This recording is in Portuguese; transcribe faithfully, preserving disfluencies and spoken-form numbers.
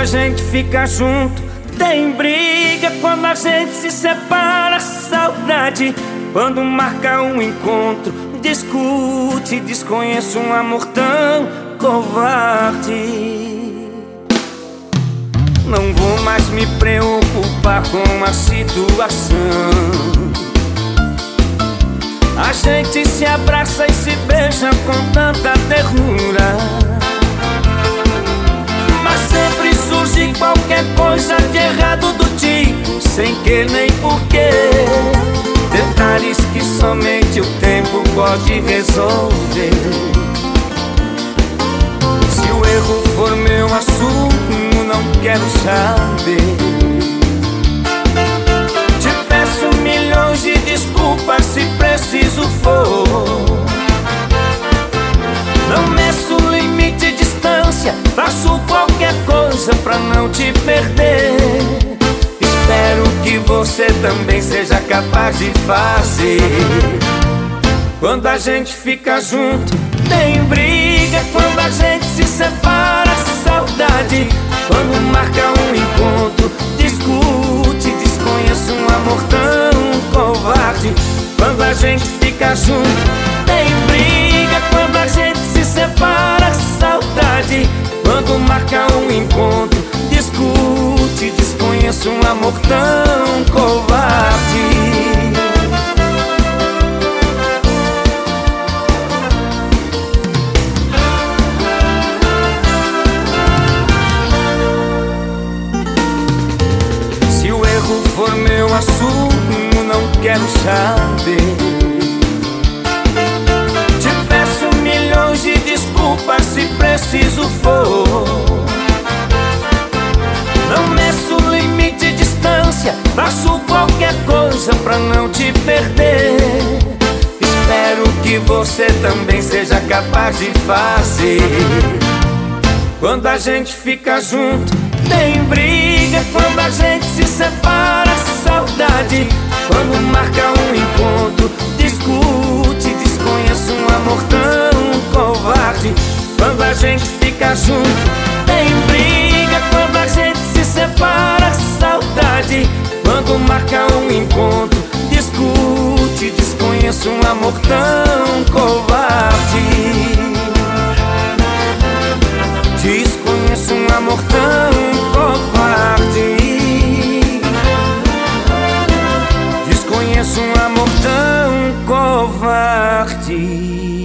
a gente fica junto, tem briga. Quando a gente se separa, saudade. Quando marca um encontro, discute. Desconheço um amor tão covarde. Não vou mais me preocupar com a situação. A gente se abraça e se beija com tanta ternura, mas sempre surge qualquer coisa de errado do tipo, sem que nem porquê. Detalhes que somente o tempo pode resolver. Se o erro for meu, assumo, não quero saber. Te peço milhões de desculpas se preciso for. Não meço limite e distância, faço qualquer coisa pra não te perder. Espero que você também seja capaz de fazer. Quando a gente fica junto, tem briga. Quando a gente se separa, saudade. Quando marca um encontro, discute. Desconheço um amor tão covarde. Quando a gente fica junto, tem briga. Quando a gente se separa, saudade. Quando marca um encontro, discute. Desconheço um amor tão covarde. Se o erro for meu, assumo, não quero saber. Te peço milhões de desculpas se preciso for. Não meço limite e distância, faço qualquer coisa pra não te perder. Espero que você também seja capaz de fazer. Quando a gente fica junto, tem briga. Quando a gente se separa, saudade. Quando marca um encontro, discute. Desconheço um amor tão covarde. Quando a gente fica junto, tem briga. Quando a gente se separa, saudade. Quando marca um encontro, discute. Desconheço um amor tão covarde. Desconheço um amor tão covarde. Desconheço um amor tão covarde.